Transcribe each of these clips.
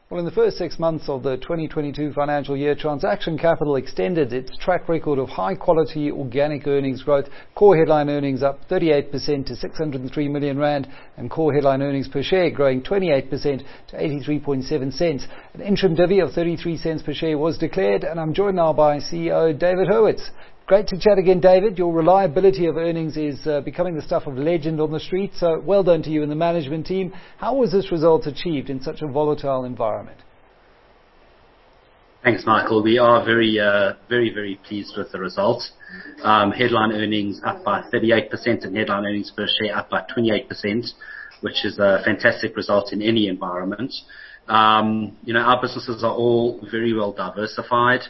Well, in the first 6 months of the 2022 financial year, Transaction Capital extended its track record of high-quality organic earnings growth. Core headline earnings up 38% to 603 million rand, and core headline earnings per share growing 28% to 83.7 cents. An interim divvy of 33 cents per share was declared, and I'm joined now by CEO David Hurwitz. Great to chat again, David. Your reliability of earnings is becoming the stuff of legend on the street, so well done to you and the management team. How was this result achieved in such a volatile environment? Thanks, Michael. We are very pleased with the result. Headline earnings up by 38% and headline earnings per share up by 28%, which is a fantastic result in any environment. Our businesses are all very well diversified.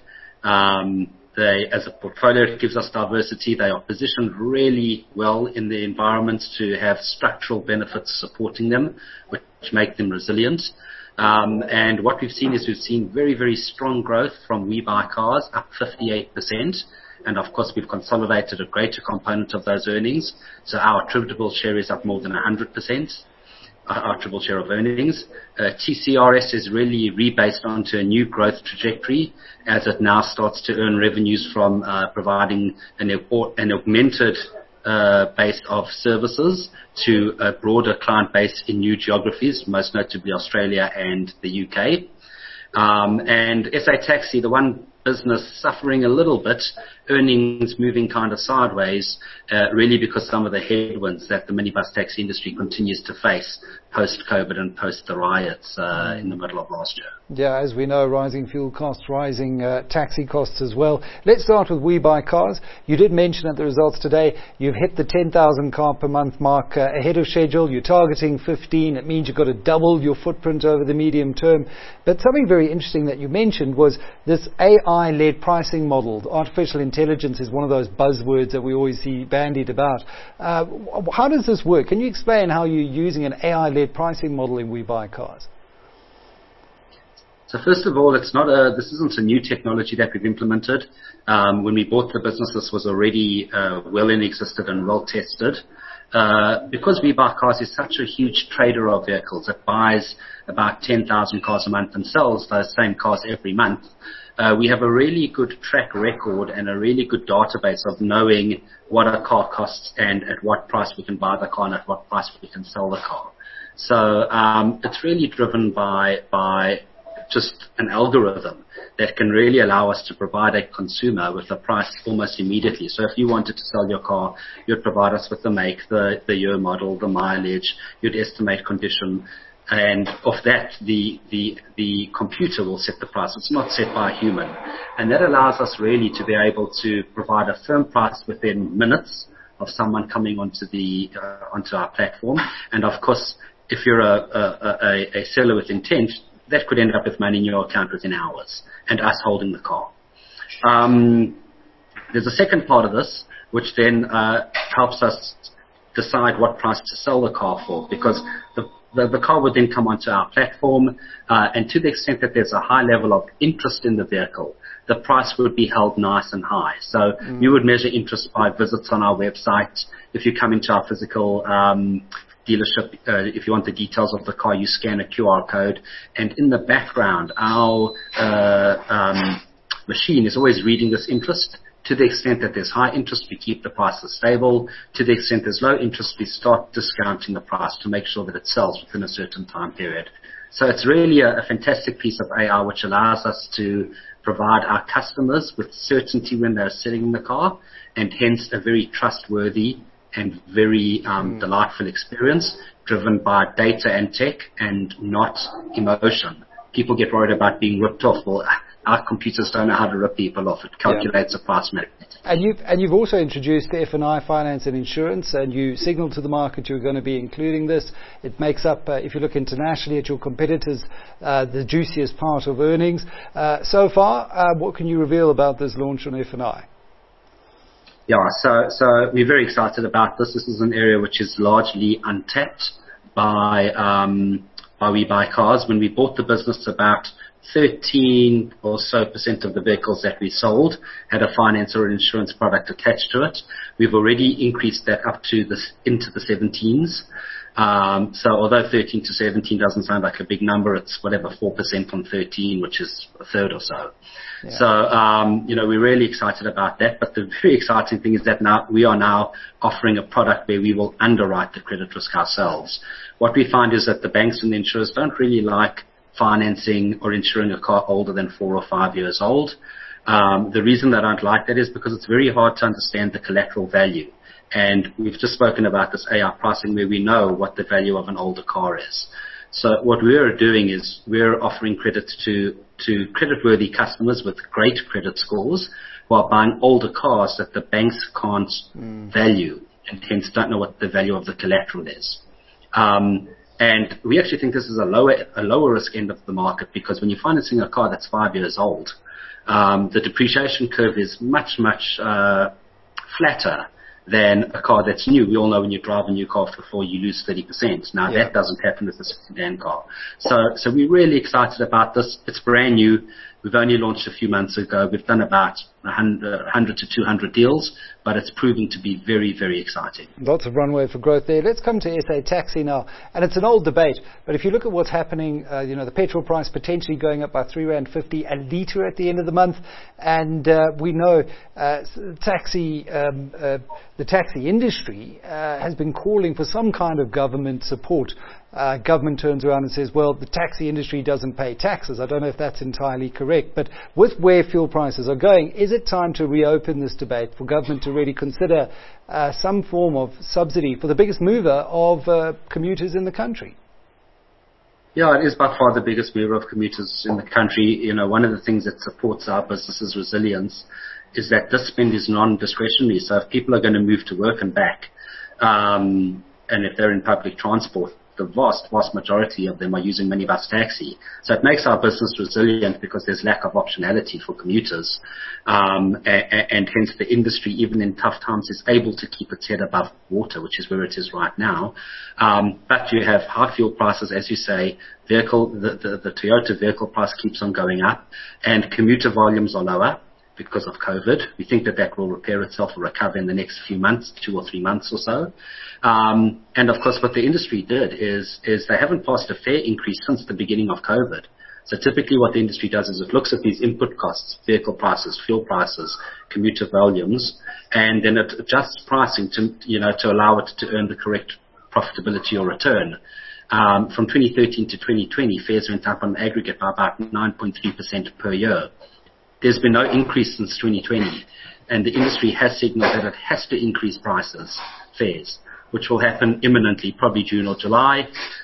As a portfolio, it gives us diversity. They are positioned really well in the environment to have structural benefits supporting them, which make them resilient. And what we've seen is very strong growth from WeBuyCars, up 58%. And of course, we've consolidated a greater component of those earnings. So our attributable share is up more than 100%. Our attributable share of earnings. TCRS is really rebased onto a new growth trajectory as it now starts to earn revenues from providing an augmented base of services to a broader client base in new geographies, most notably Australia and the UK. And SA Taxi, the one business suffering a little bit, earnings moving kind of sideways, really because some of the headwinds that the minibus taxi industry continues to face post-COVID and post the riots in the middle of last year. Yeah, as we know, rising fuel costs, rising taxi costs as well. Let's start with WeBuyCars. You did mention at the results today you've hit the 10,000 car per month mark ahead of schedule. You're targeting 15. It means you've got to double your footprint over the medium term. But something very interesting that you mentioned was this AI-led pricing model. Artificial intelligence is one of those buzzwords that we always see bandied about. How does this work? Can you explain how you're using an AI-led pricing model in WeBuyCars? So first of all, this isn't a new technology that we've implemented. When we bought the business, this was already well in existed and well tested. Because WeBuyCars is such a huge trader of vehicles, it buys about 10,000 cars a month and sells those same cars every month. We have a really good track record and a really good database of knowing what a car costs and at what price we can buy the car and at what price we can sell the car. So it's really driven by just an algorithm that can really allow us to provide a consumer with a price almost immediately. So if you wanted to sell your car, you'd provide us with the make, the year model, the mileage, you'd estimate condition, and off that, the computer will set the price. It's not set by a human. And that allows us really to be able to provide a firm price within minutes of someone coming onto our platform. And of course, if you're a seller with intent, that could end up with money in your account within hours and us holding the car. There's a second part of this, which then helps us decide what price to sell the car for, because the car would then come onto our platform, and to the extent that there's a high level of interest in the vehicle, the price would be held nice and high. So you would measure interest by visits on our website. If you come into our physical dealership, if you want the details of the car, you scan a QR code, and in the background, our machine is always reading this interest. To the extent that there's high interest, we keep the prices stable. To the extent there's low interest, we start discounting the price to make sure that it sells within a certain time period. So it's really a fantastic piece of AI which allows us to provide our customers with certainty when they're selling the car, and hence a very trustworthy and very delightful experience driven by data and tech and not emotion. People get worried about being ripped off. Well, our computers don't know how to rip people off. It calculates a price magnetically. And you've also introduced F&I finance and insurance, and you signaled to the market you're going to be including this. It makes up, if you look internationally at your competitors, the juiciest part of earnings. So far, what can you reveal about this launch on F&I? Yeah, so we're very excited about this. This is an area which is largely untapped by WeBuyCars. When we bought the business, about 13% or so of the vehicles that we sold had a finance or an insurance product attached to it. We've already increased that up to into the 17s. So although 13 to 17 doesn't sound like a big number, it's whatever, 4% on 13, which is a third or so. Yeah. So, we're really excited about that. But the very exciting thing is that now we are now offering a product where we will underwrite the credit risk ourselves. What we find is that the banks and the insurers don't really like financing or insuring a car older than 4 or 5 years old. The reason they don't like that is because it's very hard to understand the collateral value. And we've just spoken about this AI pricing where we know what the value of an older car is. So what we're doing is we're offering credit to creditworthy customers with great credit scores who are buying older cars that the banks can't value and hence don't know what the value of the collateral is. And we actually think this is a lower risk end of the market, because when you're financing a car that's 5 years old, the depreciation curve is much flatter than a car that's new. We all know when you drive a new car before you lose 30%. Now that doesn't happen with a sedan car. So we're really excited about this. It's brand new. We've only launched a few months ago. We've done about 100 to 200 deals, but it's proving to be very, very exciting. Lots of runway for growth there. Let's come to SA Taxi now. And it's an old debate, but if you look at what's happening, the petrol price potentially going up by R3.50 a litre at the end of the month. And we know the taxi industry has been calling for some kind of government support. Government turns around and says, well, the taxi industry doesn't pay taxes. I don't know if that's entirely correct, but with where fuel prices are going, is it time to reopen this debate for government to really consider some form of subsidy for the biggest mover of commuters in the country? Yeah, it is by far the biggest mover of commuters in the country. One of the things that supports our business's resilience is that this spend is non-discretionary. So if people are going to move to work and back, and if they're in public transport, the vast majority of them are using minibus taxi. So it makes our business resilient because there's lack of optionality for commuters. And hence the industry, even in tough times, is able to keep its head above water, which is where it is right now. But you have high fuel prices, as you say. The Toyota vehicle price keeps on going up, and commuter volumes are lower because of COVID. We think that will repair itself or recover in the next few months, 2 or 3 months or so. And of course, what the industry did is they haven't passed a fare increase since the beginning of COVID. So typically what the industry does is it looks at these input costs, vehicle prices, fuel prices, commuter volumes, and then it adjusts pricing to allow it to earn the correct profitability or return. From 2013 to 2020, fares went up on aggregate by about 9.3% per year. There's been no increase since 2020, and the industry has signaled that it has to increase fares, which will happen imminently, probably June or July.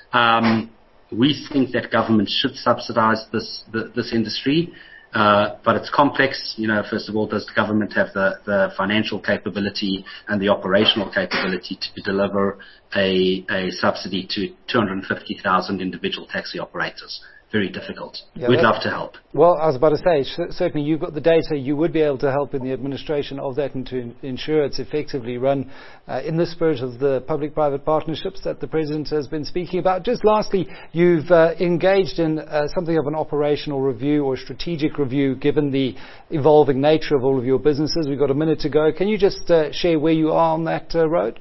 We think that government should subsidize this industry, but it's complex. First of all, does the government have the financial capability and the operational capability to deliver a subsidy to 250,000 individual taxi operators? Very difficult. We'd love to help. Well, I was about to say, certainly you've got the data. You would be able to help in the administration of that and to ensure it's effectively run in the spirit of the public-private partnerships that the President has been speaking about. Just lastly, you've engaged in something of an operational review or strategic review given the evolving nature of all of your businesses. We've got a minute to go. Can you just share where you are on that road?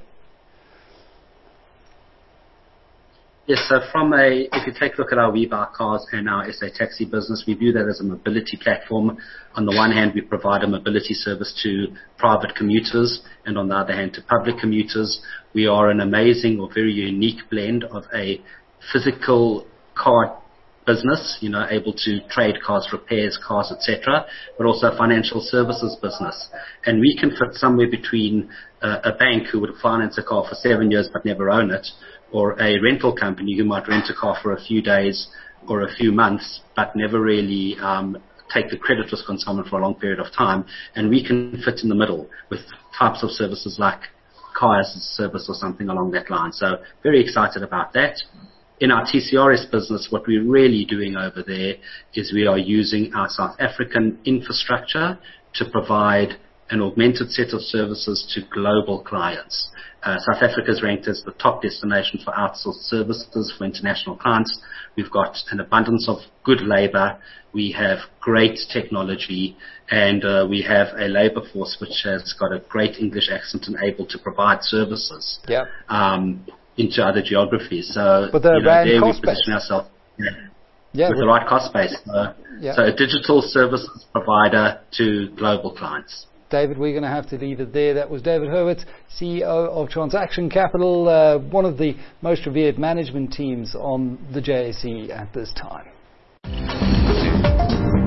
Yes, so if you take a look at our WeBuyCars and our SA Taxi business, we view that as a mobility platform. On the one hand, we provide a mobility service to private commuters, and on the other hand, to public commuters. We are an amazing or very unique blend of a physical car business, able to trade cars, repairs cars, etc., but also a financial services business. And we can fit somewhere between a bank who would finance a car for 7 years but never own it, or a rental company who might rent a car for a few days or a few months but never really take the credit risk on someone for a long period of time. And we can fit in the middle with types of services like car as a service or something along that line. So very excited about that. In our TCRS business, what we're really doing over there is we are using our South African infrastructure to provide an augmented set of services to global clients. South Africa is ranked as the top destination for outsourced services for international clients. We've got an abundance of good labor. We have great technology, and we have a labor force which has got a great English accent and able to provide services. Yeah. into other geographies. So, but the there we cost position base. ourselves with the right cost base. So a digital services provider to global clients. David, we're going to have to leave it there. That was David Hurwitz, CEO of Transaction Capital, one of the most revered management teams on the JSE at this time.